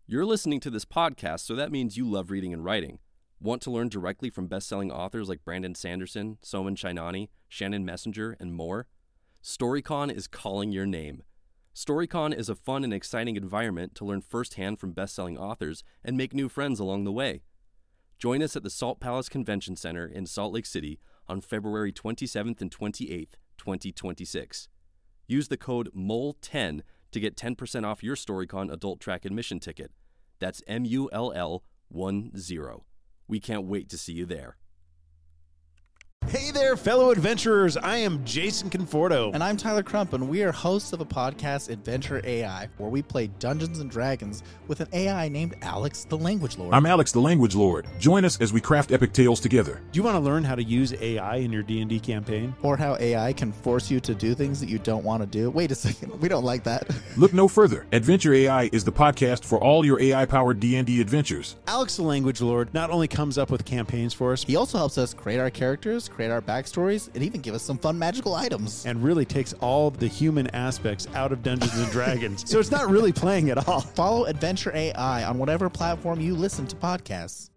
You're listening to this podcast, so that means you love reading and writing. Want to learn directly from best-selling authors like Brandon Sanderson, Soman Chainani, Shannon Messenger, and more? StoryCon is calling your name. StoryCon is a fun and exciting environment to learn firsthand from best-selling authors and make new friends along the way. Join us at the Salt Palace Convention Center in Salt Lake City on February 27th and 28th, 2026. Use the code MOLE10 to get 10% off your StoryCon adult track admission ticket. That's MULL10. We can't wait to see you there. Hey there, fellow adventurers. I am Jason Conforto. And I'm Tyler Crump, and we are hosts of a podcast, Adventure AI, where we play Dungeons & Dragons with an AI named Alex the Language Lord. I'm Alex the Language Lord. Join us as we craft epic tales together. Do you want to learn how to use AI in your D&D campaign? Or how AI can force you to do things that you don't want to do? Wait a second, we don't like that. Look no further. Adventure AI is the podcast for all your AI-powered D&D adventures. Alex the Language Lord not only comes up with campaigns for us, He also helps us create our characters, create our backstories, and even give us some fun magical items. and really takes all of the human aspects out of Dungeons & Dragons. So it's not really playing at all. Follow Adventure AI on whatever platform you listen to podcasts.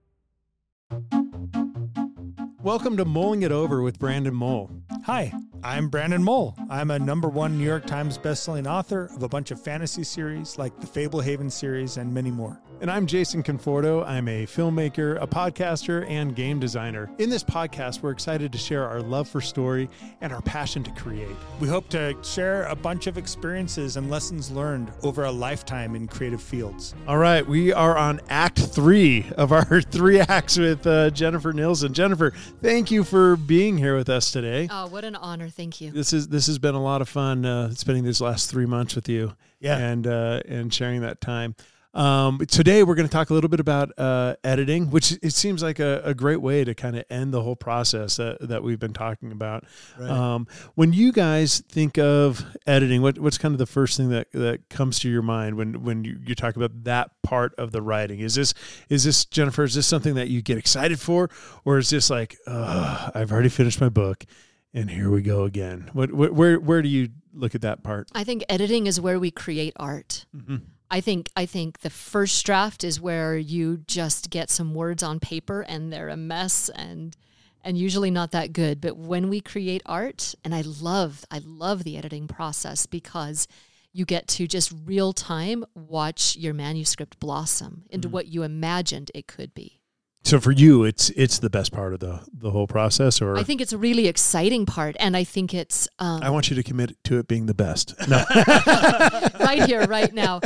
Welcome to Mulling It Over with Brandon Mole. Hi, I'm Brandon Mole. I'm a #1 New York Times bestselling author of a bunch of fantasy series like the Fablehaven series and many more. And I'm Jason Conforto. I'm a filmmaker, a podcaster, and game designer. In this podcast, we're excited to share our love for story and our passion to create. We hope to share a bunch of experiences and lessons learned over a lifetime in creative fields. All right, we are on Act 3 of our 3 acts with Jennifer Nilsson. Jennifer, thank you for being here with us today. Oh, what an honor. Thank you. This has been a lot of fun spending these last 3 months with you. Yeah. And sharing that time. Today we're going to talk a little bit about editing, which it seems like a great way to kind of end the whole process that we've been talking about. Right. When you guys think of editing, what's kind of the first thing that comes to your mind when you talk about that part of the writing? Is this Jennifer? Is this something that you get excited for, or is this like I've already finished my book and here we go again? Where do you look at that part? I think editing is where we create art. Mm-hmm. I think the first draft is where you just get some words on paper and they're a mess and usually not that good. But when we create art, and I love the editing process because you get to just real time watch your manuscript blossom into what you imagined it could be. So for you, it's the best part of the whole process, or I think it's a really exciting part, and I think it's. I want you to commit to it being the best. No. Right here, right now.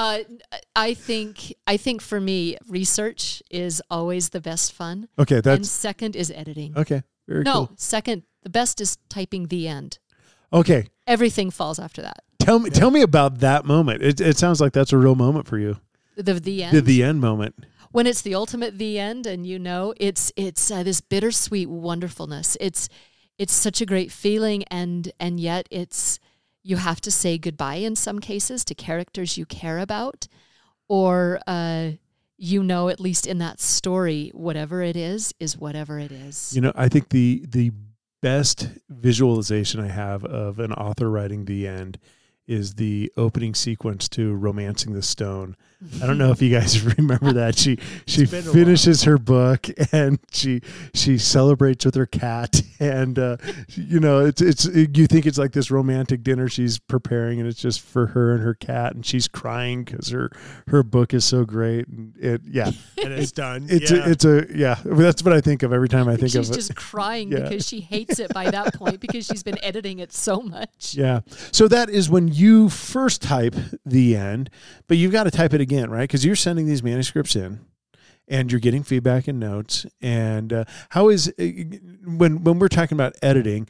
I think for me, research is always the best fun. Okay, and second is editing. Okay. Very No, cool. second, the best is typing the end. Okay, Everything falls after that. tell me about that moment. It sounds like that's a real moment for you. The end. The end moment. When it's the ultimate the end, and it's this bittersweet wonderfulness. It's such a great feeling, and yet you have to say goodbye in some cases to characters you care about, or at least in that story, whatever it is whatever it is. I think the best visualization I have of an author writing the end is the opening sequence to Romancing the Stone. I don't know if you guys remember that. She finishes her book and she celebrates with her cat, and it's you think it's like this romantic dinner she's preparing, and it's just for her and her cat, and she's crying because her book is so great, and and it's done. That's what I think of every time I think of it. She's just crying because she hates it by that point because she's been editing it so much. Yeah. So that is when you first type the end, but you've got to type it again, right? Because you're sending these manuscripts in and you're getting feedback and notes. And how is, when we're talking about editing,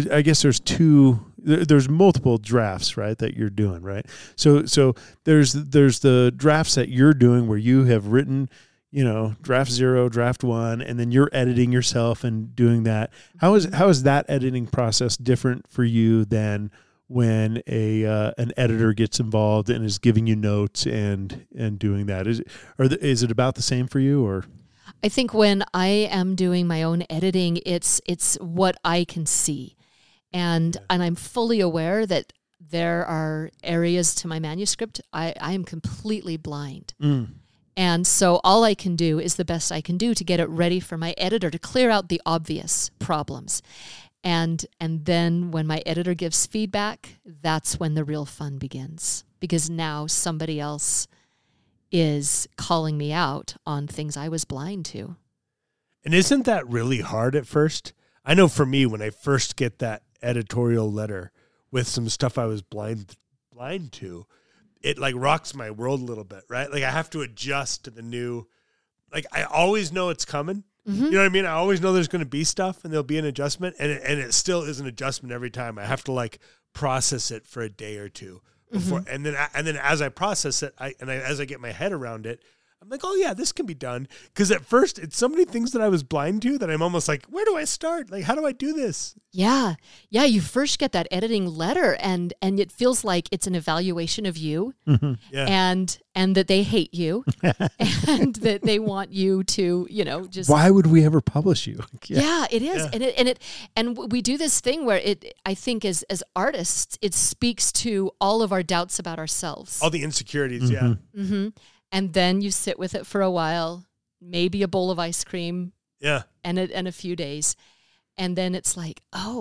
there's multiple drafts, right, that you're doing, right? So there's the drafts that you're doing where you have written, draft 0, draft 1, and then you're editing yourself and doing that. How is that editing process different for you than when an editor gets involved and is giving you notes and doing that? Is it about the same for you, or? I think when I am doing my own editing, it's what I can see, and I'm fully aware that there are areas to my manuscript I am completely blind. And so all I can do is the best I can do to get it ready for my editor to clear out the obvious problems. And then when my editor gives feedback, that's when the real fun begins, because now somebody else is calling me out on things I was blind to. And isn't that really hard at first? I know for me, when I first get that editorial letter with some stuff I was blind to, it like rocks my world a little bit, right? Like I have to adjust to the new, like I always know it's coming. Mm-hmm. You know what I mean? I always know there's going to be stuff and there'll be an adjustment, and it still is an adjustment every time. I have to like process it for a day or two before, and then as I process it, as I get my head around it, I'm like, oh yeah, this can be done. Because at first, it's so many things that I was blind to that I'm almost like, where do I start? Like, how do I do this? Yeah. You first get that editing letter, and it feels like it's an evaluation of you, Yeah. and that they hate you, and that they want you to, just. Why would we ever publish you? Yeah, it is, Yeah. and we do this thing where I think as artists, it speaks to all of our doubts about ourselves. All the insecurities, yeah. Mm-hmm. And then you sit with it for a while, maybe a bowl of ice cream, Yeah. and a few days, and then it's like,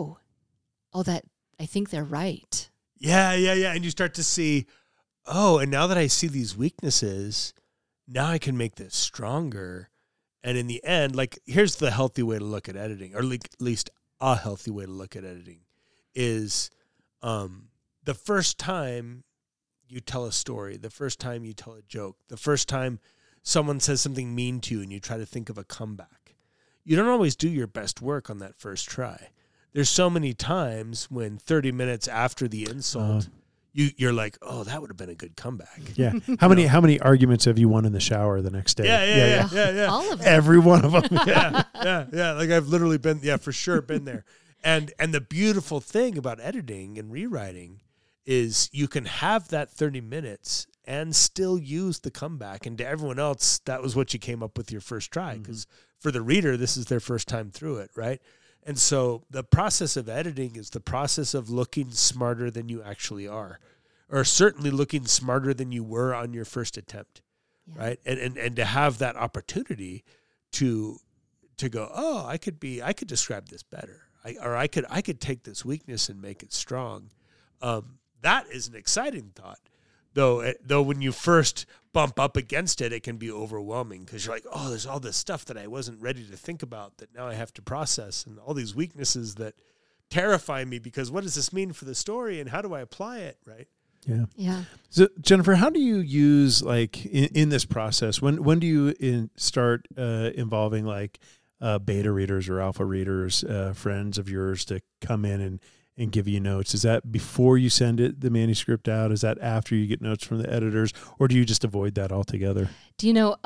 that I think they're right. Yeah. And you start to see, and now that I see these weaknesses, now I can make this stronger. And in the end, like, here's the healthy way to look at editing, or at least a healthy way to look at editing, is the first time you tell a story, the first time you tell a joke, the first time someone says something mean to you and you try to think of a comeback, you don't always do your best work on that first try. There's so many times when 30 minutes after the insult, you're like, oh, that would have been a good comeback. Yeah. How many arguments have you won in the shower the next day? Yeah. All of them. Every one of them. Yeah. Like I've literally been, for sure been there. And the beautiful thing about editing and rewriting is you can have that 30 minutes and still use the comeback. And to everyone else, that was what you came up with your first try. Because for the reader, this is their first time through it, right? And so the process of editing is the process of looking smarter than you actually are, or certainly looking smarter than you were on your first attempt, right? And to have that opportunity to go, oh, I could describe this better, I could take this weakness and make it strong. That is an exciting thought, though when you first bump up against it, it can be overwhelming because you're like, oh, there's all this stuff that I wasn't ready to think about that now I have to process, and all these weaknesses that terrify me because what does this mean for the story and how do I apply it, right? Yeah. So Jennifer, how do you use like in this process? When do you start involving like beta readers or alpha readers, friends of yours to come in and give you notes? Is that before you send the manuscript out? Is that after you get notes from the editors, or do you just avoid that altogether? Do you know,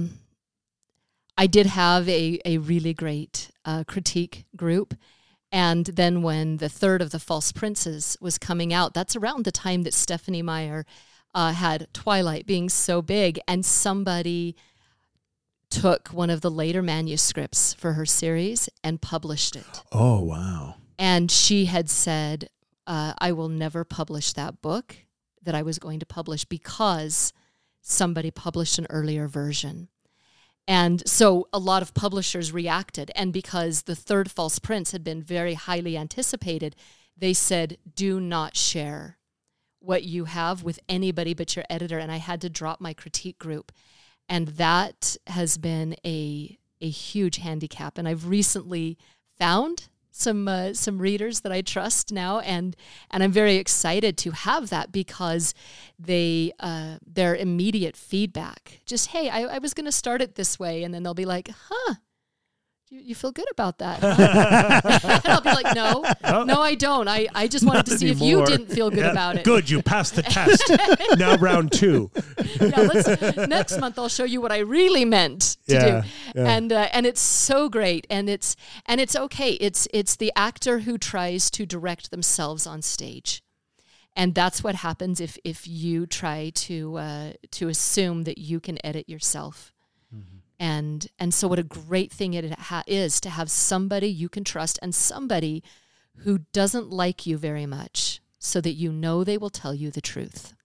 I did have a really great critique group. And then when the third of the False Princes was coming out, that's around the time that Stephanie Meyer had Twilight being so big, and somebody took one of the later manuscripts for her series and published it. Oh, wow. And she had said, I will never publish that book that I was going to publish because somebody published an earlier version. And so a lot of publishers reacted. And because the third False Prince had been very highly anticipated, they said, do not share what you have with anybody but your editor. And I had to drop my critique group. And that has been a huge handicap. And I've recently found some readers that I trust now, and I'm very excited to have that because their immediate feedback, just, hey, I was going to start it this way, and then they'll be like, you feel good about that, huh? And I'll be like, no, I don't. I just wanted to see if you didn't feel good about it. Good, you passed the test. Now round 2. Next month I'll show you what I really meant to do. Yeah. And it's so great, and it's okay. It's the actor who tries to direct themselves on stage. And that's what happens if you try to assume that you can edit yourself. And so what a great thing it is to have somebody you can trust, and somebody who doesn't like you very much, so that you know they will tell you the truth.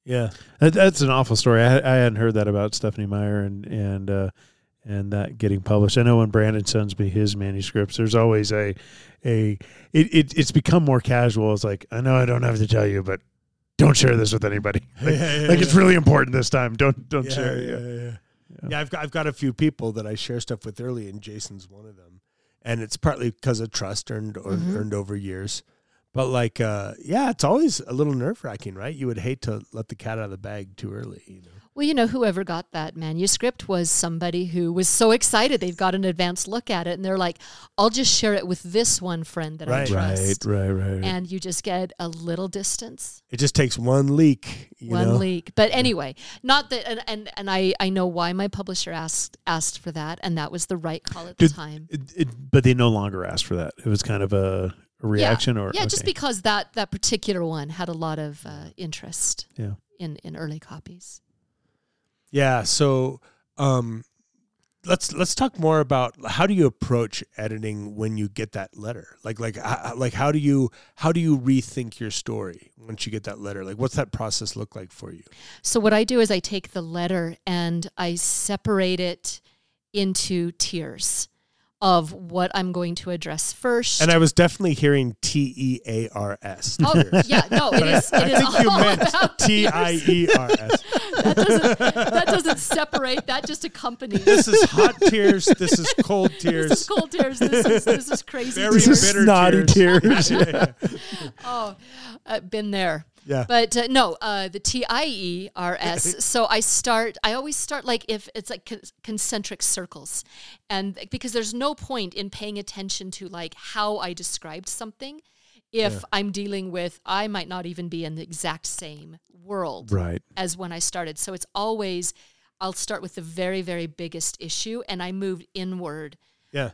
Yeah. That's an awful story. I hadn't heard that about Stephanie Meyer and that getting published. I know when Brandon sends me his manuscripts, there's always it's become more casual. It's like, I know I don't have to tell you, but don't share this with anybody. It's really important this time. Don't share. Yeah, I've got a few people that I share stuff with early, and Jason's one of them. And it's partly because of trust earned over years. But it's always a little nerve-wracking, right? You would hate to let the cat out of the bag too early, you know. Well, whoever got that manuscript was somebody who was so excited they've got an advanced look at it, and they're like, I'll just share it with this one friend that I trust. Right. And you just get a little distance. It just takes one leak, One leak. But anyway, not that, and I know why my publisher asked for that, and that was the right call at the time. But they no longer asked for that. It was kind of a reaction, just because that particular one had a lot of interest. Yeah. In early copies. Yeah. So, let's talk more about how do you approach editing when you get that letter? Like how do you rethink your story once you get that letter? Like, what's that process look like for you? So what I do is I take the letter and I separate it into tiers of what I'm going to address first. And I was definitely hearing TEARS. Oh, yeah, no, it is. I think you meant TIERS. That doesn't separate. That just accompanies. This is hot tears. This is cold tears. This is cold tears. This is crazy. Very tears. bitter snotty tears. Oh, been there. Yeah. But the TIERS. So I always start like if it's like concentric circles. And because there's no point in paying attention to like how I described something if I'm dealing with, I might not even be in the exact same world as when I started. So it's always, I'll start with the very, very biggest issue and I moved inward. Yeah.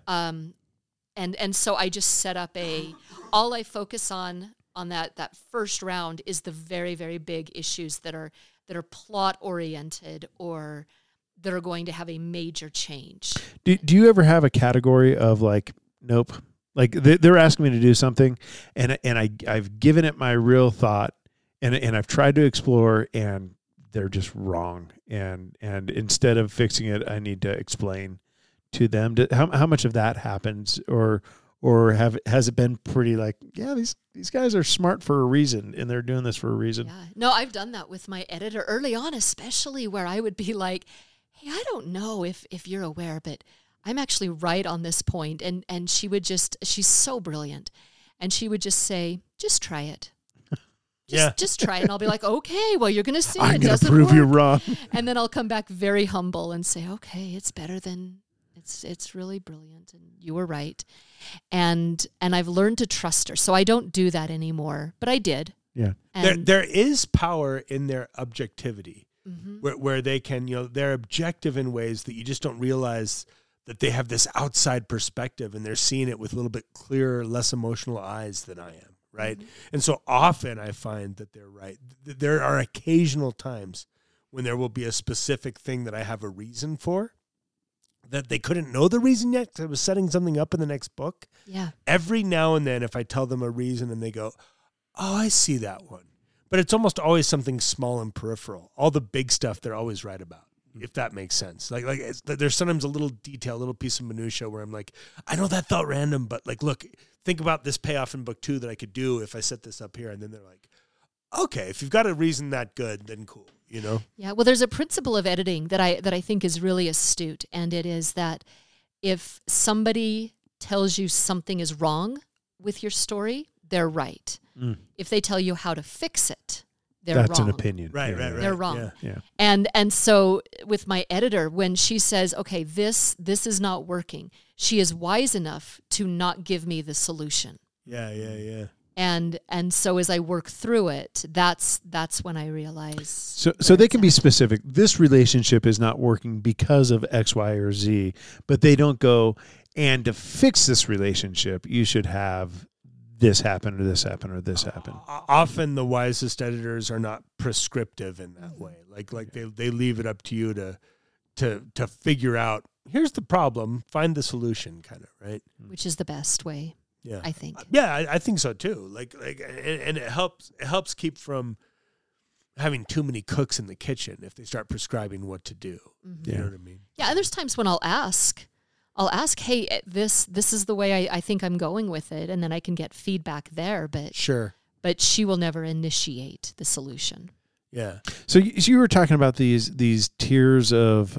And so I just set up all I focus on that first round is the very, very big issues that are plot oriented or that are going to have a major change. Do you ever have a category of like, nope, like they're asking me to do something and I've given it my real thought and I've tried to explore and they're just wrong. And instead of fixing it, I need to explain to them how much of that happens or has it been pretty like, yeah, these guys are smart for a reason and they're doing this for a reason? Yeah. No, I've done that with my editor early on, especially where I would be like, hey, I don't know if you're aware, but I'm actually right on this point. And she would she's so brilliant. And she would just say, just try it. Just try it. And I'll be like, okay, well, you're going to see I'm it going doesn't to prove work. you wrong. And then I'll come back very humble and say, okay, it's better than, it's really brilliant. And you were right. And I've learned to trust her. So I don't do that anymore, but I did. Yeah. There is power in their objectivity Mm-hmm. where they can, they're objective in ways that you just don't realize that they have this outside perspective and they're seeing it with a little bit clearer, less emotional eyes than I am. Right. Mm-hmm. And so often I find that they're right. There are occasional times when there will be a specific thing that I have a reason for that they couldn't know the reason yet because I was setting something up in the next book. Yeah. Every now and then, if I tell them a reason and they go, oh, I see that one. But it's almost always something small and peripheral. All the big stuff they're always right about, if that makes sense. Like there's sometimes a little detail, a little piece of minutia where I'm like, I know that felt random, but like, look, think about this payoff in book 2 that I could do if I set this up here. And then they're like, okay, if you've got a reason that good, then cool, Yeah, well, there's a principle of editing that I think is really astute, and it is that if somebody tells you something is wrong with your story, they're right. Mm. If they tell you how to fix it, they're wrong. That's an opinion. Right. They're wrong. Yeah. And so with my editor, when she says, okay, this is not working, she is wise enough to not give me the solution. Yeah. And so as I work through it, that's when I realize. So they can be specific. This relationship is not working because of X, Y, or Z, but they don't go, and to fix this relationship, you should have this happen or this happen or this happen. Often the wisest editors are not prescriptive in that way. Like they leave it up to you to figure out, here's the problem, find the solution, kind of, right? Which is the best way. Yeah, I think. Yeah, I think so too. Like, and it helps keep from having too many cooks in the kitchen if they start prescribing what to do. You know what I mean? Yeah, and there's times when I'll ask, hey, this is the way I think I'm going with it, and then I can get feedback there. But Sure. but she will never initiate the solution. Yeah. So you were talking about these tiers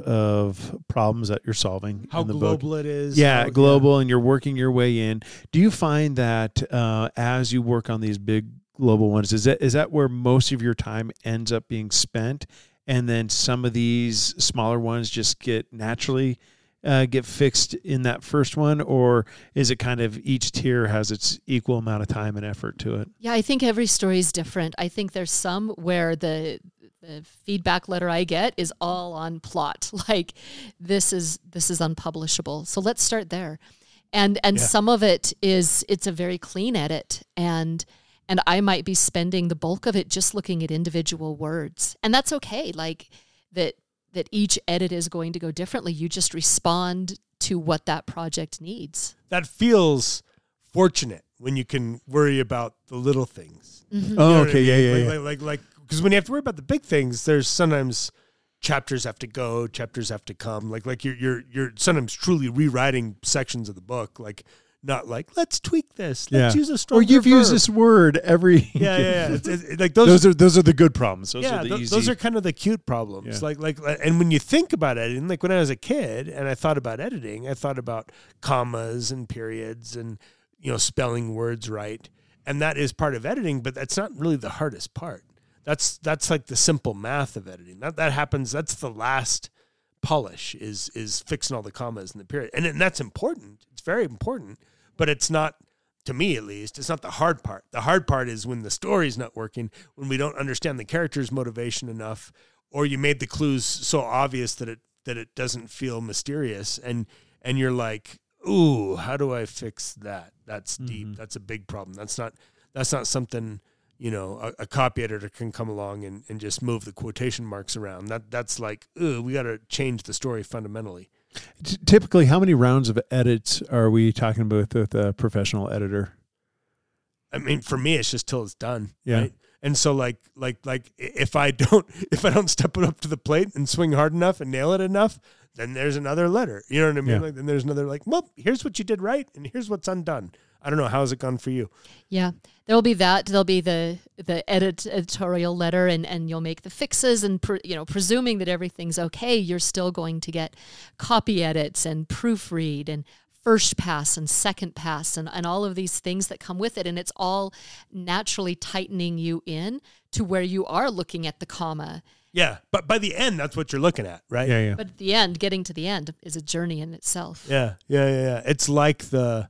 of problems that you're solving. How in the book. global it is. Yeah, how- global, and you're working your way in. Do you find that as you work on these big global ones, is that where most of your time ends up being spent, and then some of these smaller ones just get naturally get fixed in that first one, or is it kind of each tier has its equal amount of time and effort to it? Yeah, I think every story is different. I think there's some where the feedback letter I get is all on plot. Like this is unpublishable. So let's start there. And some of it it's a very clean edit, and I might be spending the bulk of it just looking at individual words. And that's okay. Like that each edit is going to go differently. You just respond to what that project needs. That feels fortunate when you can worry about the little things. Oh, You know what I okay, mean? yeah. Like, because when you have to worry about the big things, there's sometimes chapters have to go, chapters have to come. Like you're sometimes truly rewriting sections of the book. Like not like let's tweak this, let's use a stronger Or you've used verb. this word every. Yeah. It's like Those are the good problems. Those are the easy. those are kind of the cute problems. Yeah. Like, and when you think about editing, like when I was a kid and I thought about editing, I thought about commas and periods and spelling words right, and that is part of editing. But that's not really the hardest part. That's like the simple math of editing. That happens. That's the last polish is fixing all the commas and the period, and that's important. It's very important, but it's not. To me, at least, it's not the hard part. The hard part is when the story's not working, when we don't understand the character's motivation enough, or you made the clues so obvious that it doesn't feel mysterious, and you're like, ooh, how do I fix that? That's deep. That's a big problem. That's not something a copy editor can come along and just move the quotation marks around. That's like, ooh, we got to change the story fundamentally. Typically, how many rounds of edits are we talking about with a professional editor? I mean, for me, it's just till it's done. Yeah. Right? And so like if I don't step it up to the plate and swing hard enough and nail it enough, then there's another letter. You know what I mean? Yeah. Like then there's another well, here's what you did right and here's what's undone. I don't know. How's it gone for you? Yeah, there will be that. There'll be the editorial letter, and you'll make the fixes, and presuming that everything's okay, you're still going to get copy edits and proofread and first pass and second pass and all of these things that come with it, and it's all naturally tightening you in to where you are looking at the comma. Yeah, but by the end, that's what you're looking at, right? Yeah. But at the end, getting to the end is a journey in itself. Yeah. It's like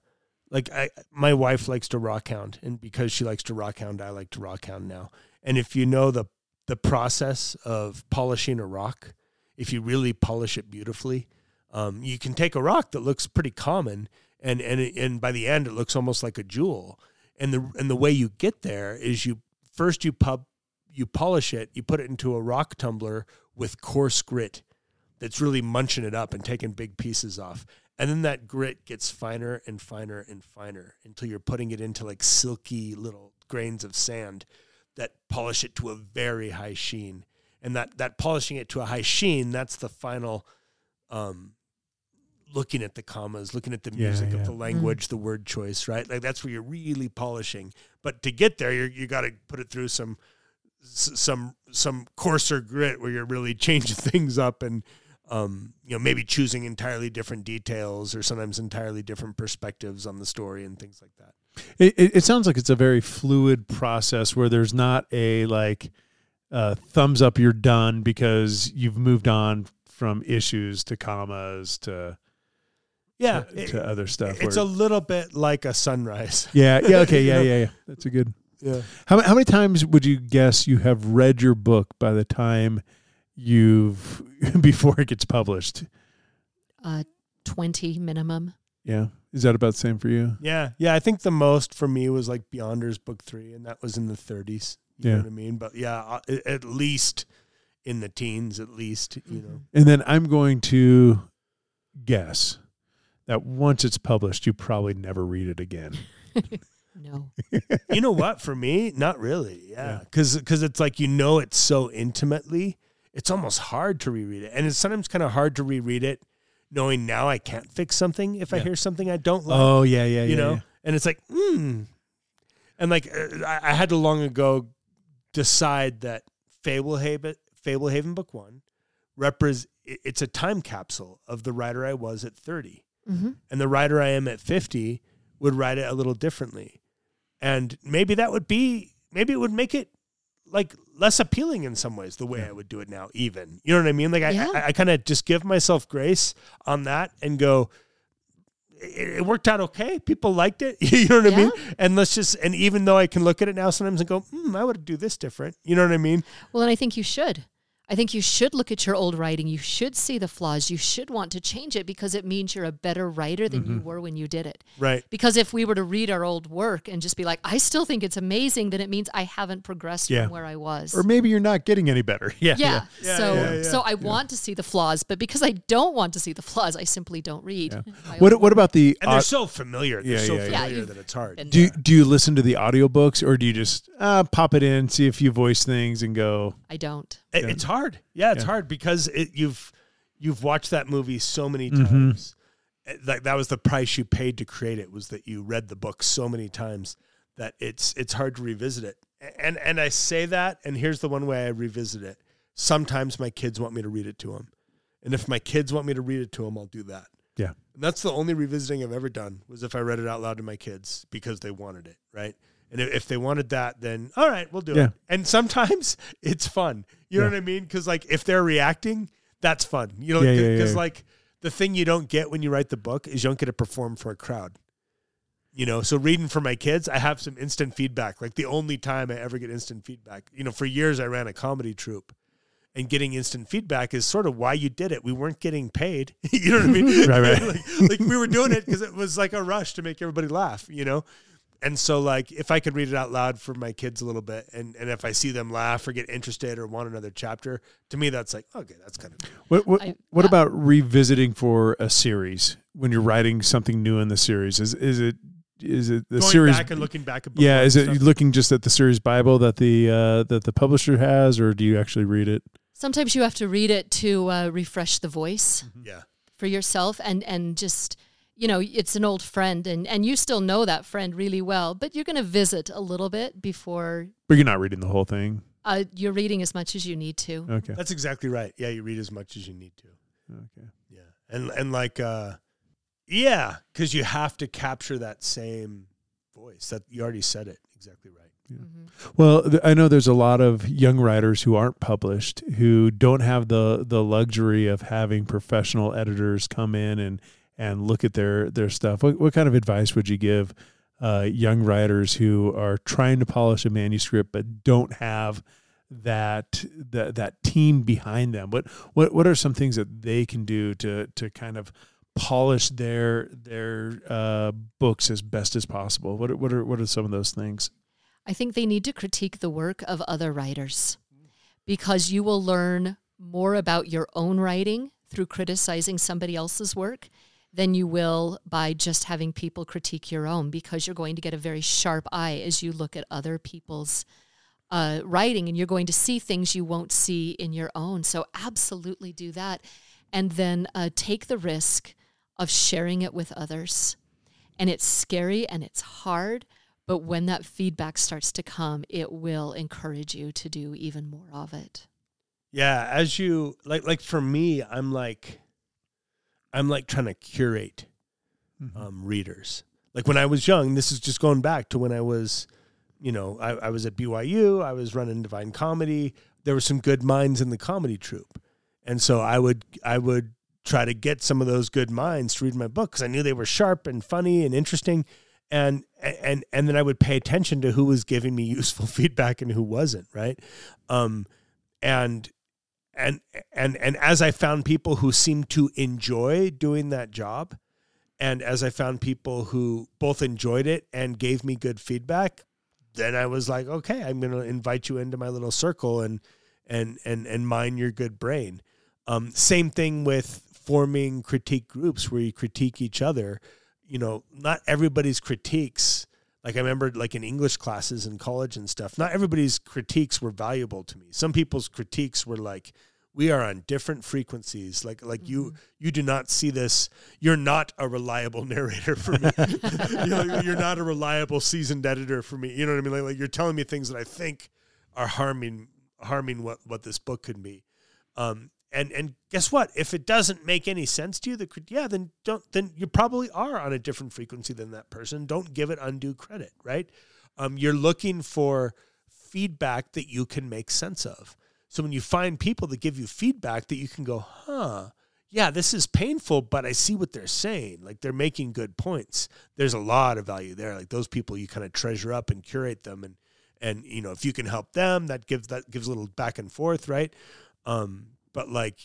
my wife likes to rock hound, and because she likes to rock hound, I like to rock hound now. And if you know the process of polishing a rock, if you really polish it beautifully, you can take a rock that looks pretty common, and by the end, it looks almost like a jewel. And the way you get there is you polish it, you put it into a rock tumbler with coarse grit that's really munching it up and taking big pieces off. And then that grit gets finer and finer and finer until you're putting it into like silky little grains of sand that polish it to a very high sheen. And that polishing it to a high sheen, that's the final looking at the commas, looking at the music of the language, the word choice, right? Like that's where you're really polishing. But to get there, you got to put it through some coarser grit where you're really changing things up and maybe choosing entirely different details or sometimes entirely different perspectives on the story and things like that. It sounds like it's a very fluid process where there's not a thumbs up, you're done because you've moved on from issues to commas to other stuff. It's a little bit like a sunrise. Yeah. Okay. Yeah. That's a good. Yeah. How many times would you guess you have read your book by the time before it gets published? 20 minimum. Yeah. Is that about the same for you? Yeah. I think the most for me was like Beyonders book 3, and that was in the 30s. You know what I mean? But yeah, at least in the teens, at least, And then I'm going to guess that once it's published, you probably never read it again. No. You know what? For me, not really. Yeah. Because it's like, it's so intimately, it's almost hard to reread it. And it's sometimes kind of hard to reread it knowing now I can't fix something if I hear something I don't like. Oh, yeah. You know? And it's like, And like, I had to long ago decide that Fablehaven Book 1 it's a time capsule of the writer I was at 30. Mm-hmm. And the writer I am at 50 would write it a little differently. And maybe it would make it like less appealing in some ways, the way I would do it now, even. You know what I mean? Like I kind of just give myself grace on that and go, it worked out okay. People liked it. You know what I mean? And even though I can look at it now sometimes and go, I would do this different. You know what I mean? Well, and I think you should. I think you should look at your old writing. You should see the flaws. You should want to change it because it means you're a better writer than you were when you did it. Right. Because if we were to read our old work and just be like, I still think it's amazing, then it means I haven't progressed from where I was. Or maybe you're not getting any better. So I want to see the flaws, but because I don't want to see the flaws, I simply don't read. Yeah. What about the... And they're so familiar. They're so yeah. familiar that it's hard. Do you listen to the audiobooks or do you just pop it in, see a few voice things and go... I don't. It's hard. Yeah, it's hard because you've watched that movie so many times. Like that was the price you paid to create it, was that you read the book so many times that it's hard to revisit it. And I say that, and here's the one way I revisit it. Sometimes my kids want me to read it to them. And if my kids want me to read it to them, I'll do that. Yeah. And that's the only revisiting I've ever done, was if I read it out loud to my kids because they wanted it, right? And if they wanted that, then all right, we'll do it. And sometimes it's fun. You know what I mean? Because like if they're reacting, that's fun. You know, because like the thing you don't get when you write the book is you don't get to perform for a crowd. You know, so reading for my kids, I have some instant feedback. Like the only time I ever get instant feedback. You know, for years I ran a comedy troupe. And getting instant feedback is sort of why you did it. We weren't getting paid. You know what I mean? Right. like we were doing it because it was like a rush to make everybody laugh, you know? And so like if I could read it out loud for my kids a little bit and if I see them laugh or get interested or want another chapter, to me that's like, okay, that's kind of cool. What about revisiting for a series when you're writing something new in the series? Is it the going series back and looking back at is it looking just at the series Bible that the publisher has, or do you actually read it? Sometimes you have to read it to refresh the voice for yourself and just, you know, it's an old friend and you still know that friend really well, but you're going to visit a little bit before. But you're not reading the whole thing. You're reading as much as you need to. Okay. That's exactly right. Yeah, you read as much as you need to. Okay. Yeah. And like, because you have to capture that same voice. That you already said it exactly right. Yeah. Well, I know there's a lot of young writers who aren't published, who don't have the luxury of having professional editors come in and look at their stuff. What kind of advice would you give young writers who are trying to polish a manuscript but don't have that team behind them? What are some things that they can do to kind of polish their books as best as possible? What are some of those things? I think they need to critique the work of other writers, because you will learn more about your own writing through criticizing somebody else's work than you will by just having people critique your own, because you're going to get a very sharp eye as you look at other people's writing, and you're going to see things you won't see in your own. So absolutely do that. And then take the risk of sharing it with others. And it's scary and it's hard, but when that feedback starts to come, it will encourage you to do even more of it. Yeah, as you like for me, I'm like trying to curate readers. Like when I was young, this is just going back to when I was, you know, I was at BYU, I was running Divine Comedy. There were some good minds in the comedy troupe. And so I would try to get some of those good minds to read my book because I knew they were sharp and funny and interesting. And then I would pay attention to who was giving me useful feedback and who wasn't, right? And as I found people who seemed to enjoy doing that job, and as I found people who both enjoyed it and gave me good feedback, then I was like, okay, I'm going to invite you into my little circle and mine your good brain. Same thing with forming critique groups where you critique each other. You know, not everybody's critiques Like I remember like in English classes in college and stuff, not everybody's critiques were valuable to me. Some people's critiques were like, we are on different frequencies. Like you do not see this. You're not a reliable narrator for me. You're not a reliable seasoned editor for me. You know what I mean? Like you're telling me things that I think are harming what this book could be. And guess what? If it doesn't make any sense to you, then you probably are on a different frequency than that person. Don't give it undue credit, right? You're looking for feedback that you can make sense of. So when you find people that give you feedback that you can go, yeah, this is painful, but I see what they're saying. Like they're making good points. There's a lot of value there. Like those people, you kind of treasure up and curate them, and you know, if you can help them, that gives a little back and forth, right? But like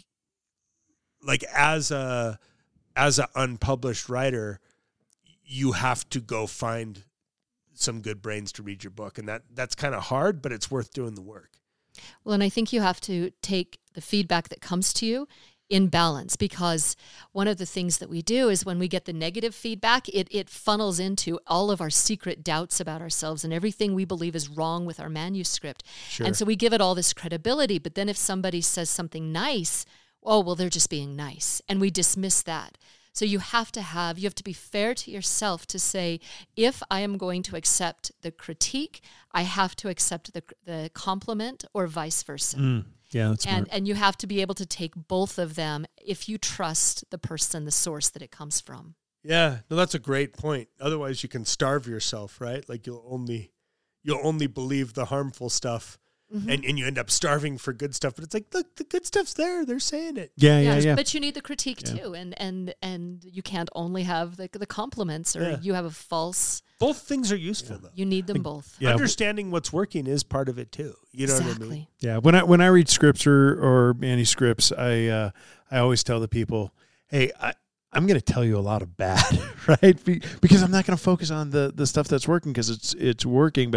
as a unpublished writer, you have to go find some good brains to read your book, and that's kind of hard, but it's worth doing the work. Well, and I think you have to take the feedback that comes to you in balance, because one of the things that we do is when we get the negative feedback, it funnels into all of our secret doubts about ourselves and everything we believe is wrong with our manuscript. Sure. And so we give it all this credibility, but then if somebody says something nice, oh, well, they're just being nice, and we dismiss that. So you have to be fair to yourself to say, if I am going to accept the critique, I have to accept the compliment, or vice versa. Yeah, that's smart. And you have to be able to take both of them if you trust the person, the source that it comes from. Yeah, no, that's a great point. Otherwise, you can starve yourself, right? Like you'll only believe the harmful stuff. Mm-hmm. And you end up starving for good stuff, but it's like, look, the good stuff's there. They're saying it. Yeah. But you need the critique too, and you can't only have the compliments, or you have a false. Both things are useful though. You need them both. Yeah. Understanding what's working is part of it too. You know Exactly. what I mean? Yeah. When I read scripts or manuscripts, I always tell the people, hey, I'm going to tell you a lot of bad, right? Because I'm not going to focus on the stuff that's working, because it's working,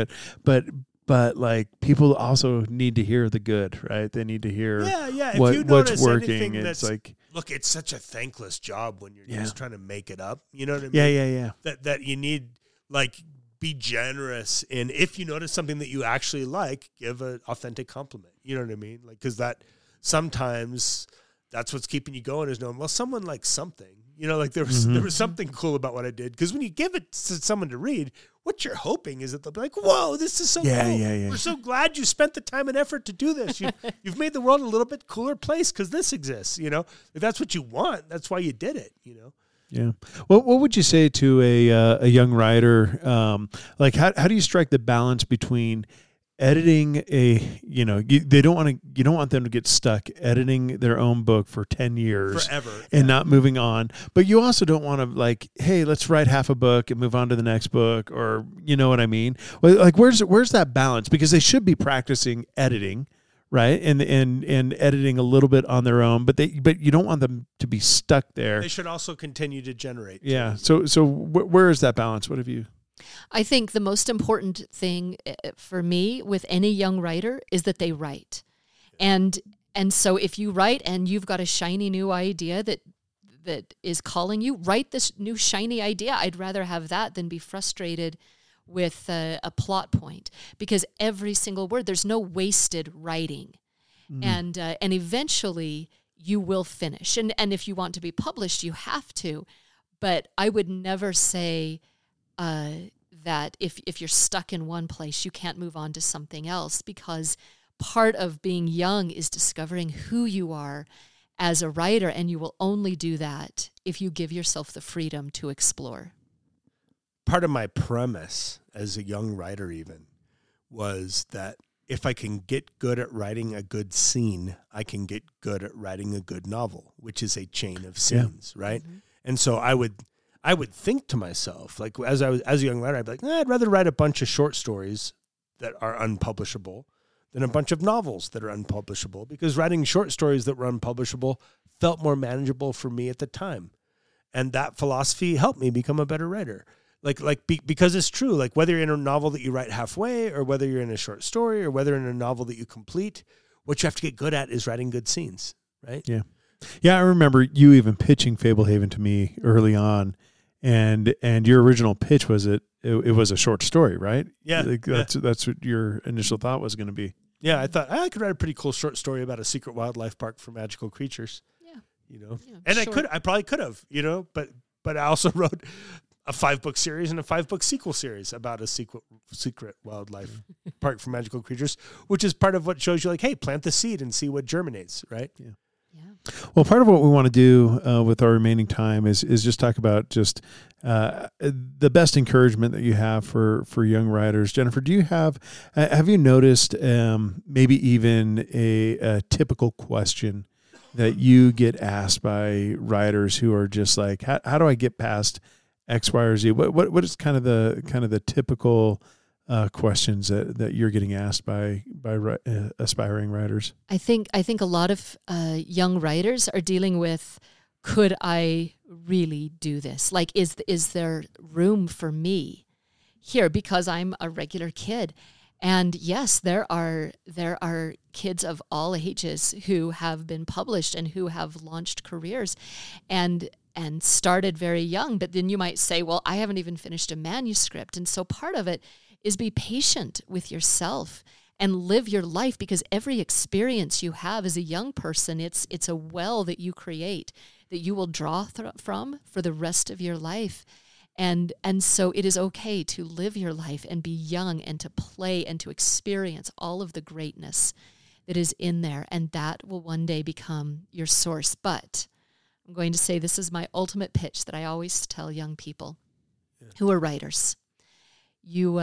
but like people also need to hear the good, right? They need to hear If what, you what's notice working. anything It's like, look, it's such a thankless job when you're just trying to make it up. You know what I mean? yeah. That you need, like, be generous. And if you notice something that you actually like, give an authentic compliment. You know what I mean? Like, because that sometimes that's what's keeping you going, is knowing, well, someone likes something. You know, like there was something cool about what I did. Because when you give it to someone to read, what you're hoping is that they'll be like, whoa, this is so cool. Yeah. We're so glad you spent the time and effort to do this. You've made the world a little bit cooler place because this exists, you know. If that's what you want, that's why you did it, you know. Yeah. What would you say to a young writer? Like how do you strike the balance between editing you don't want them to get stuck editing their own book for 10 years forever and not moving on, but you also don't want to, like, hey, let's write half a book and move on to the next book, or you know what I mean? Well, like where's that balance? Because they should be practicing editing, right? And editing a little bit on their own, but you don't want them to be stuck there. They should also continue to generate. Yeah. So where is that balance? What have you? I think the most important thing for me with any young writer is that they write. And so if you write and you've got a shiny new idea that is calling you, write this new shiny idea. I'd rather have that than be frustrated with a plot point, because every single word, there's no wasted writing. And eventually you will finish. And if you want to be published, you have to. But I would never say that if you're stuck in one place, you can't move on to something else, because part of being young is discovering who you are as a writer, and you will only do that if you give yourself the freedom to explore. Part of my premise as a young writer even was that if I can get good at writing a good scene, I can get good at writing a good novel, which is a chain of scenes, right? Mm-hmm. And so I would think to myself, like as a young writer, I'd be like, I'd rather write a bunch of short stories that are unpublishable than a bunch of novels that are unpublishable, because writing short stories that were unpublishable felt more manageable for me at the time. And that philosophy helped me become a better writer. Because it's true, like whether you're in a novel that you write halfway, or whether you're in a short story, or whether in a novel that you complete, what you have to get good at is writing good scenes, right? Yeah. Yeah, I remember you even pitching Fablehaven to me early on. and your original pitch was it was a short story, right? Yeah, Like that's what your initial thought was going to be. Yeah, I thought I could write a pretty cool short story about a secret wildlife park for magical creatures. Yeah. You know, Yeah, and sure. I probably could have, you know, but I also wrote a 5-book series and a 5-book sequel series about a secret wildlife park for magical creatures, which is part of what shows you like, hey, plant the seed and see what germinates, right? Yeah. Well, part of what we want to do with our remaining time is just talk about just the best encouragement that you have for young writers. Jennifer, do you have you noticed maybe even a typical question that you get asked by writers who are just like, how do I get past X, Y, or Z? What is kind of the typical questions that you're getting asked by aspiring writers? I think a lot of young writers are dealing with, could I really do this? Like, is there room for me here? Because I'm a regular kid. And yes, there are kids of all ages who have been published and who have launched careers and started very young. But then you might say, well, I haven't even finished a manuscript. And so part of it is be patient with yourself and live your life, because every experience you have as a young person, it's a well that you create that you will draw from for the rest of your life. And so it is okay to live your life and be young and to play and to experience all of the greatness that is in there. And that will one day become your source. But I'm going to say this is my ultimate pitch that I always tell young people who are writers. You're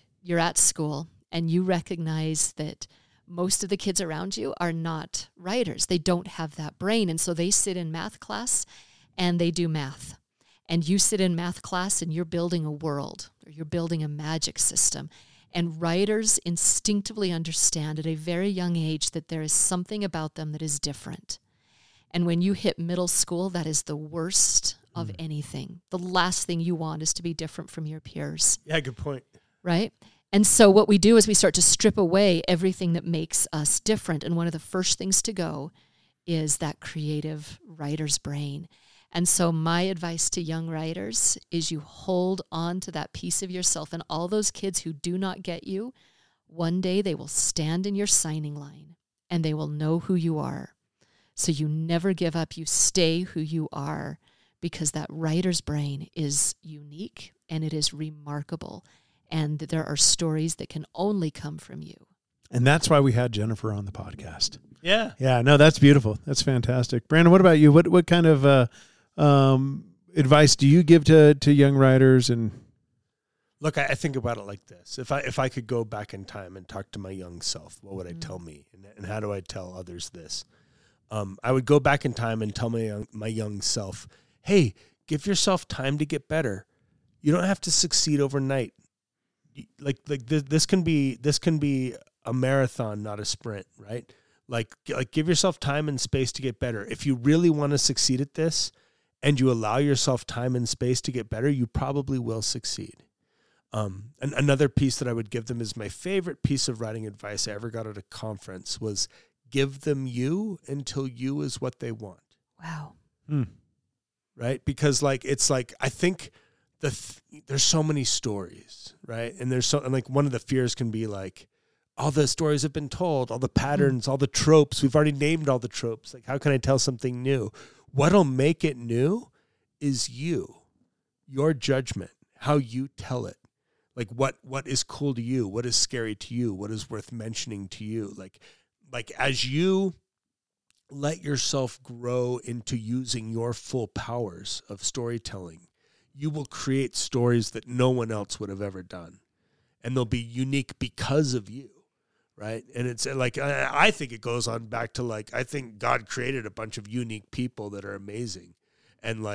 at school and you recognize that most of the kids around you are not writers. They don't have that brain. And so they sit in math class and they do math. And you sit in math class and you're building a world, or you're building a magic system. And writers instinctively understand at a very young age that there is something about them that is different. And when you hit middle school, that is the worst of anything. The last thing you want is to be different from your peers. Yeah, good point. Right? And so what we do is we start to strip away everything that makes us different. And one of the first things to go is that creative writer's brain. And so my advice to young writers is you hold on to that piece of yourself. And all those kids who do not get you, one day they will stand in your signing line and they will know who you are. So you never give up. You stay who you are, because that writer's brain is unique and it is remarkable. And there are stories that can only come from you. And that's why we had Jennifer on the podcast. Yeah. Yeah, no, that's beautiful. That's fantastic. Brandon, what about you? What kind of advice do you give to young writers? And Look, I think about it like this. If I could go back in time and talk to my young self, what would I tell me? And how do I tell others this? I would go back in time and tell my young self, hey, give yourself time to get better. You don't have to succeed overnight. Like this can be a marathon, not a sprint, right? Like give yourself time and space to get better. If you really want to succeed at this and you allow yourself time and space to get better, you probably will succeed. And another piece that I would give them is my favorite piece of writing advice I ever got at a conference was give them you until you is what they want. Wow. Right? Because I think there's so many stories, right? And one of the fears can be like, all the stories have been told, all the patterns, all the tropes. We've already named all the tropes. Like, how can I tell something new? What'll make it new is you, your judgment, how you tell it. Like what is cool to you? What is scary to you? What is worth mentioning to you? Like as you let yourself grow into using your full powers of storytelling, you will create stories that no one else would have ever done. And they'll be unique because of you. Right. And it's like, I think it goes on back to I think God created a bunch of unique people that are amazing. And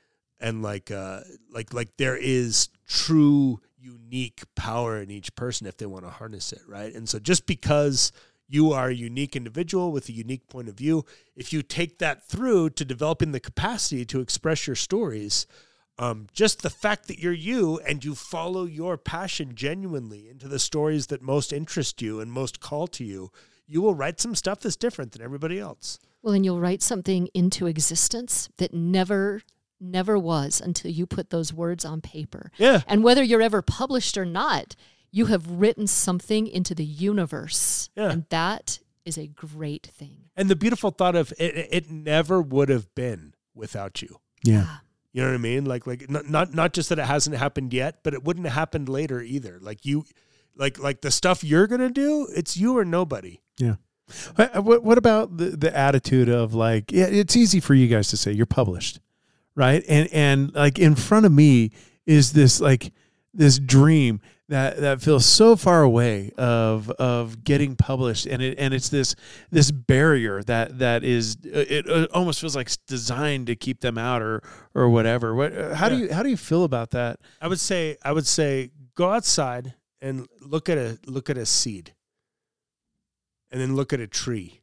there is true unique power in each person if they want to harness it. Right. And so just because you are a unique individual with a unique point of view, if you take that through to developing the capacity to express your stories, just the fact that you're you and you follow your passion genuinely into the stories that most interest you and most call to you, you will write some stuff that's different than everybody else. Well, and you'll write something into existence that never never was until you put those words on paper. Yeah. And whether you're ever published or not, you have written something into the universe. Yeah. And that is a great thing. And the beautiful thought of it never would have been without you. Yeah. You know what I mean? Like not just that it hasn't happened yet, but it wouldn't have happened later either. Like you, like the stuff you're gonna do, it's you or nobody. Yeah. What about the attitude of like, yeah, it's easy for you guys to say you're published, right? And like in front of me is this like this dream that feels so far away of getting published, and it's this barrier that is it almost feels like it's designed to keep them out or whatever. How do you feel about that? I would say go outside and look at a seed, and then look at a tree,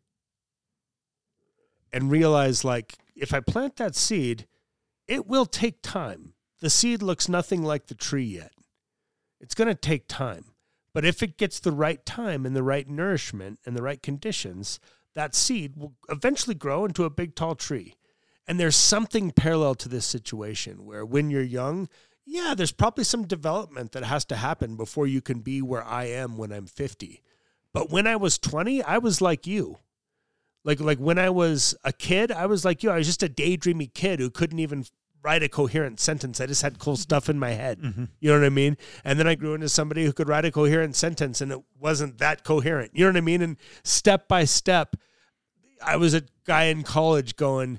and realize, like, if I plant that seed, it will take time. The seed looks nothing like the tree yet. It's going to take time. But if it gets the right time and the right nourishment and the right conditions, that seed will eventually grow into a big, tall tree. And there's something parallel to this situation where when you're young, yeah, there's probably some development that has to happen before you can be where I am when I'm 50. But when I was 20, I was like you. Like when I was a kid, I was like you. I was just a daydreamy kid who couldn't even write a coherent sentence. I just had cool stuff in my head. Mm-hmm. You know what I mean? And then I grew into somebody who could write a coherent sentence, and it wasn't that coherent. You know what I mean? And step by step, I was a guy in college going,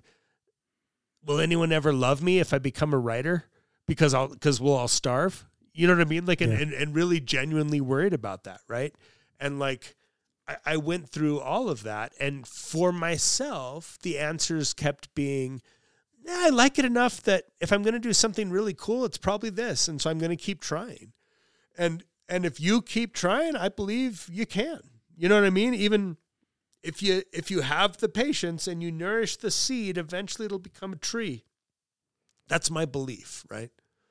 will anyone ever love me if I become a writer? Because we'll all starve. You know what I mean? Like, and really genuinely worried about that. Right. And like, I went through all of that. And for myself, the answers kept being, I like it enough that if I'm going to do something really cool, it's probably this. And so I'm going to keep trying. And if you keep trying, I believe you can. You know what I mean? Even if you have the patience and you nourish the seed, eventually it'll become a tree. That's my belief, right?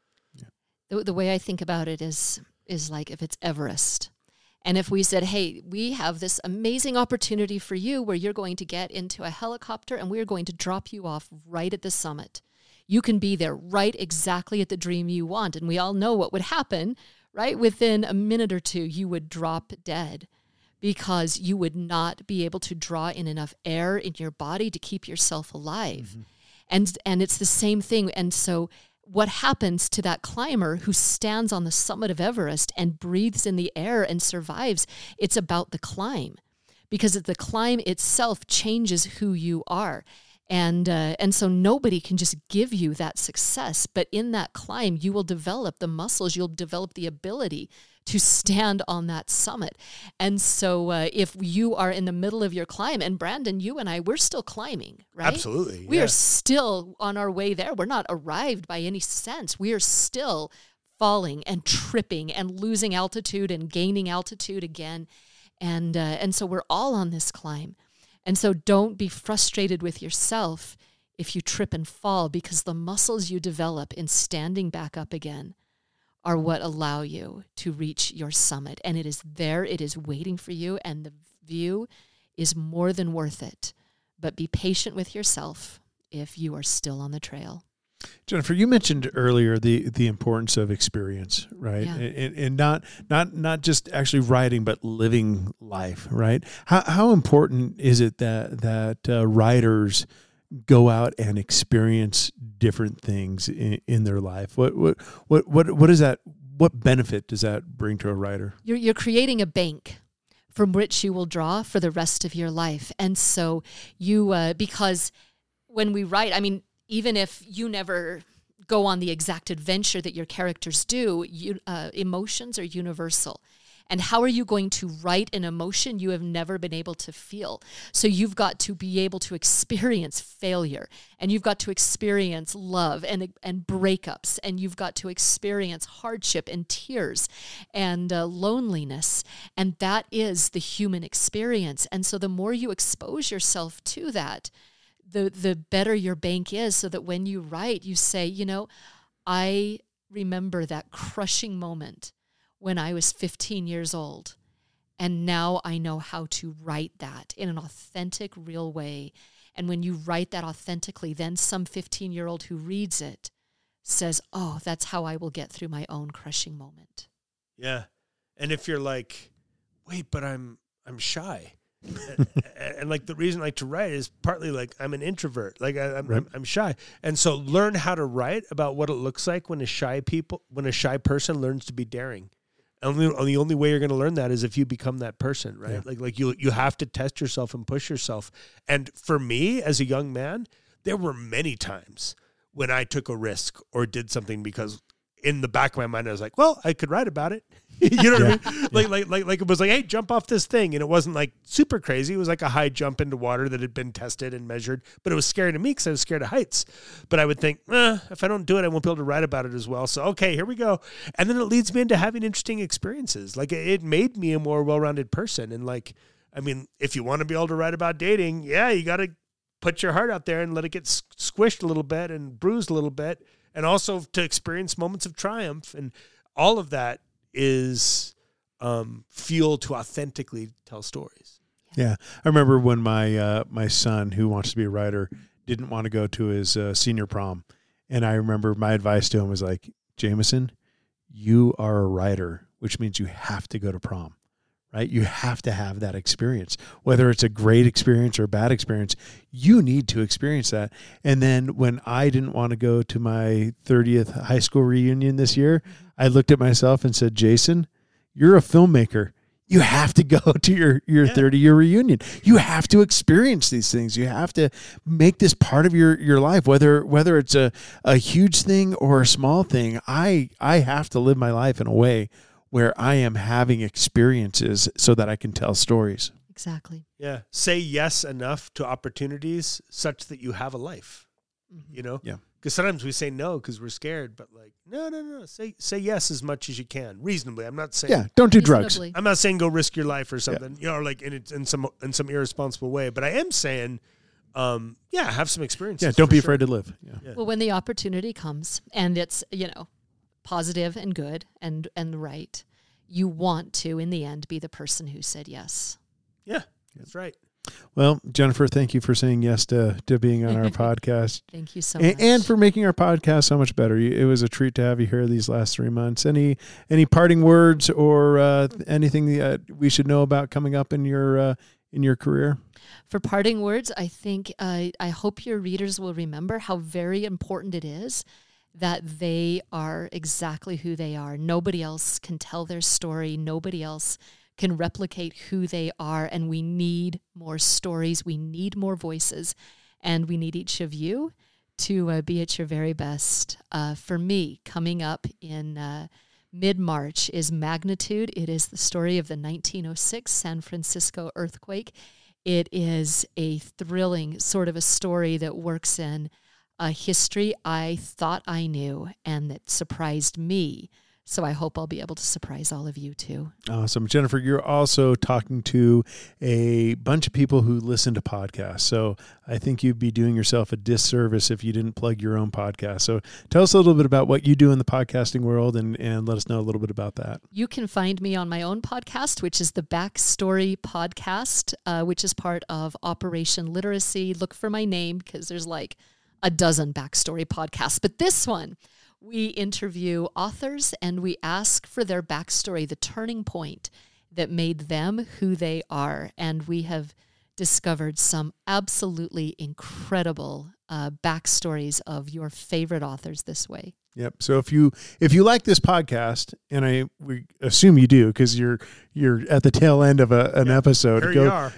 Yeah. The way I think about it is like if it's Everest. And if we said, hey, we have this amazing opportunity for you where you're going to get into a helicopter and we're going to drop you off right at the summit. You can be there right exactly at the dream you want. And we all know what would happen, right? Within a minute or two, you would drop dead because you would not be able to draw in enough air in your body to keep yourself alive. Mm-hmm. And it's the same thing. And so what happens to that climber who stands on the summit of Everest and breathes in the air and survives? It's about the climb, because the climb itself changes who you are. And so nobody can just give you that success, but in that climb, you will develop the muscles, you'll develop the ability to stand on that summit. And so if you are in the middle of your climb, and Brandon, you and I, we're still climbing, right? Absolutely. We are still on our way there. We're not arrived by any sense. We are still falling and tripping and losing altitude and gaining altitude again. And so we're all on this climb. And so don't be frustrated with yourself if you trip and fall, because the muscles you develop in standing back up again are what allow you to reach your summit. And it is there, it is waiting for you, and the view is more than worth it. But be patient with yourself if you are still on the trail. Jennifer, you mentioned earlier the importance of experience, right? Yeah. And not just actually writing, but living life, right? How important is it that writers go out and experience different things in their life? What is that? What benefit does that bring to a writer? You're creating a bank from which you will draw for the rest of your life. And so you, because when we write, I mean, even if you never go on the exact adventure that your characters do, emotions are universal. And how are you going to write an emotion you have never been able to feel? So you've got to be able to experience failure, and you've got to experience love and breakups, and you've got to experience hardship and tears and loneliness. And that is the human experience. And so the more you expose yourself to that, the better your bank is, so that when you write, you say, you know, I remember that crushing moment when I was 15 years old, and now I know how to write that in an authentic, real way. And when you write that authentically, then some 15-year-old who reads it says, oh, that's how I will get through my own crushing moment. Yeah. And if you're like, wait, but I'm shy. and like the reason I like to write is partly like I'm an introvert. Like I'm shy. And so learn how to write about what it looks like when a shy person learns to be daring. And the only way you're going to learn that is if you become that person, right? Yeah. Like you have to test yourself and push yourself. And for me as a young man, there were many times when I took a risk or did something because in the back of my mind, I was like, well, I could write about it. You know what I mean? Like it was like, hey, jump off this thing. And it wasn't like super crazy. It was like a high jump into water that had been tested and measured, but it was scary to me because I was scared of heights. But I would think, if I don't do it, I won't be able to write about it as well. So, okay, here we go. And then it leads me into having interesting experiences. Like it made me a more well-rounded person. And like, I mean, if you want to be able to write about dating, yeah, you got to put your heart out there and let it get squished a little bit and bruised a little bit. And also to experience moments of triumph. And all of that is fuel to authentically tell stories. Yeah. I remember when my son, who wants to be a writer, didn't want to go to his senior prom. And I remember my advice to him was like, Jameson, you are a writer, which means you have to go to prom. Right? You have to have that experience, whether it's a great experience or a bad experience, you need to experience that. And then when I didn't want to go to my 30th high school reunion this year, I looked at myself and said, Jason, you're a filmmaker. You have to go to your 30-year reunion. You have to experience these things. You have to make this part of your life, whether it's a huge thing or a small thing. I have to live my life in a way where I am having experiences so that I can tell stories. Exactly. Yeah. Say yes enough to opportunities such that you have a life, you know? Yeah. Because sometimes we say no because we're scared, but like, no. Say yes as much as you can, reasonably. I'm not saying. Yeah, don't do drugs. I'm not saying go risk your life or something, you know, or like in some irresponsible way. But I am saying, have some experiences. Yeah, don't be afraid to live. Yeah. Well, when the opportunity comes and it's, positive and good and right, you want to, in the end, be the person who said yes. Yeah, that's right. Well, Jennifer, thank you for saying yes to being on our podcast. Thank you so much. And for making our podcast so much better. It was a treat to have you here these last 3 months. Any parting words or anything that we should know about coming up in your career? For parting words, I think I hope your readers will remember how very important it is that they are exactly who they are. Nobody else can tell their story. Nobody else can replicate who they are. And we need more stories. We need more voices. And we need each of you to be at your very best. For me, coming up in mid-March is Magnitude. It is the story of the 1906 San Francisco earthquake. It is a thrilling sort of a story that works in a history I thought I knew and that surprised me. So I hope I'll be able to surprise all of you too. Awesome. Jennifer, you're also talking to a bunch of people who listen to podcasts. So I think you'd be doing yourself a disservice if you didn't plug your own podcast. So tell us a little bit about what you do in the podcasting world and let us know a little bit about that. You can find me on my own podcast, which is the Backstory Podcast, which is part of Operation Literacy. Look for my name because there's like a dozen backstory podcasts. But this one, we interview authors and we ask for their backstory, the turning point that made them who they are. And we have discovered some absolutely incredible backstories of your favorite authors this way. Yep. So if you like this podcast, and we assume you do because you're at the tail end of an episode,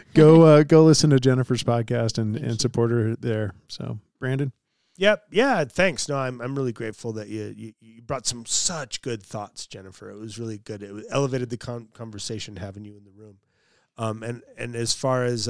go listen to Jennifer's podcast and support her there. So Brandon. Yep. Yeah. Thanks. No, I'm really grateful that you brought some such good thoughts, Jennifer. It was really good. It elevated the conversation having you in the room. And as far as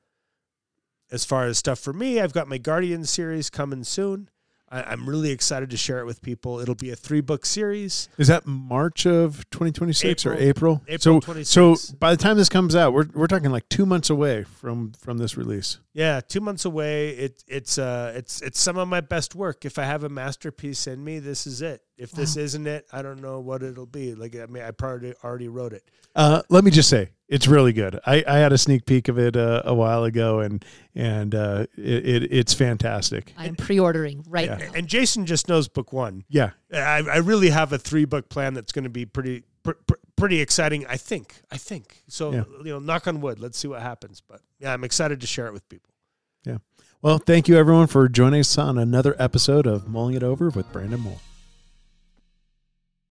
stuff for me, I've got my Guardian series coming soon. I'm really excited to share it with people. It'll be a 3-book series. Is that March of 2026 or April? April 26. So by the time this comes out, we're talking like 2 months away from this release. Yeah, 2 months away. It's some of my best work. If I have a masterpiece in me, this is it. If this isn't it, I don't know what it'll be. Like, I mean, I probably already wrote it. Let me just say, it's really good. I had a sneak peek of it a while ago, and it's fantastic. I'm pre-ordering right now. And Jason just knows book 1. Yeah. I really have a 3-book plan that's going to be pretty exciting. I think. So, knock on wood. Let's see what happens. But yeah, I'm excited to share it with people. Yeah. Well, thank you everyone for joining us on another episode of Mulling It Over with Brandon Mull.